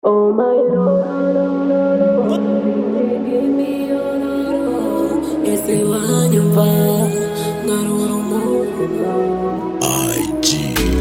Oh my Lord, give me your love. Ese wanyumva ngarura umutima. IG.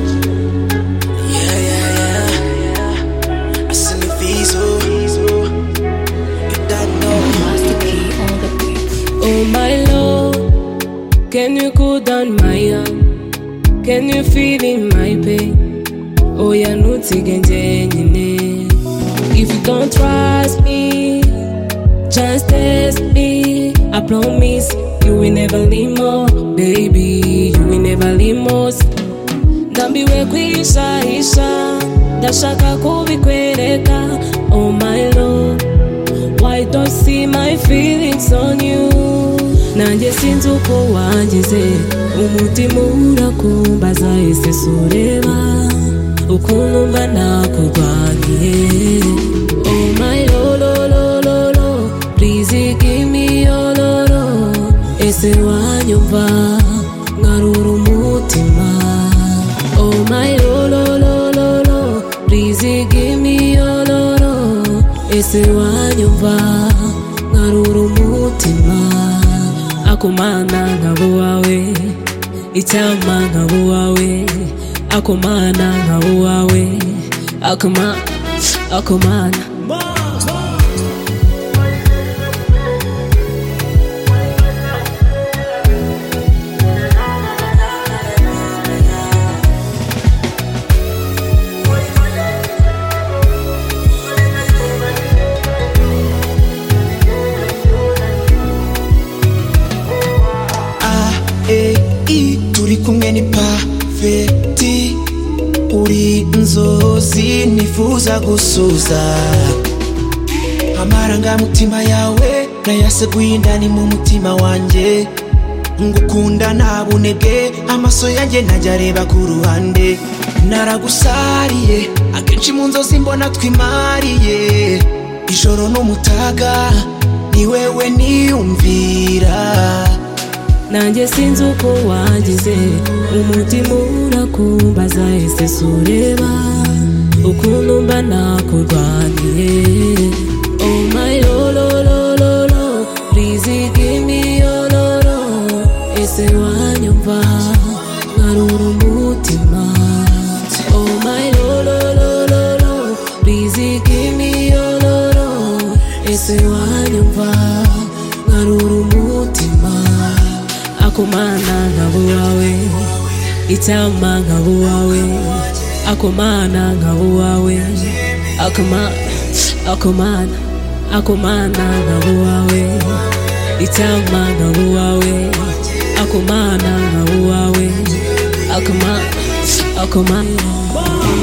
Yeah. I send the visa. You don't know. Master Key on the beat. Oh my Lord, can you cool down my heart? Can you feel in my pain? Oh yeah, nutigenge nyine. If you don't trust me, just test me. I promise you will never leave more, baby. You will never leave more. Ndambiwe kwishahisha, ndashaka kubikwereka. Oh my Lord, why don't you see my feelings on you? Nanjye sinzi uko wangize, umutima urakumbaza ese sureba ukuntu mba nakurwaniye. Oh my Lord, please give me your love. Ese wanyumva ngarura umutima. Oh my Lord, please give me your love. Ese wanyumva ngarura umutima. Akomana ngabo wawe, icyama ngabo wawe. Akomana ngabo wawe, akomana. Turi kumwe ni perfect, uri inzozi nifuza gusuza. Amarangamutima yawe nayaseguye indani mu mutima wanjye. Ngukunda nta bunebwe, amaso yanjye ntajya areba ku ruhande. Naragusariye akenshi mu nzozi mbona twimariye. Ijoro n'umutaga ni wewe niyumvira. Nanjye sinzi uko wangize, umutima urakumbaza ese sureba ukuntu mba nakurwaniye. Oh my Lord, please give me your love. Ese wanyumva ngarura umutima. Oh my Lord, please give me your love. Ese wanyumva ngarura umutima. Akomana ngabo wawe, icyama ngabo wawe. Akomana ngabo wawe, akomana ngabo wawe, icyama ngabo wawe. Akomana ngabo wawe, akomana.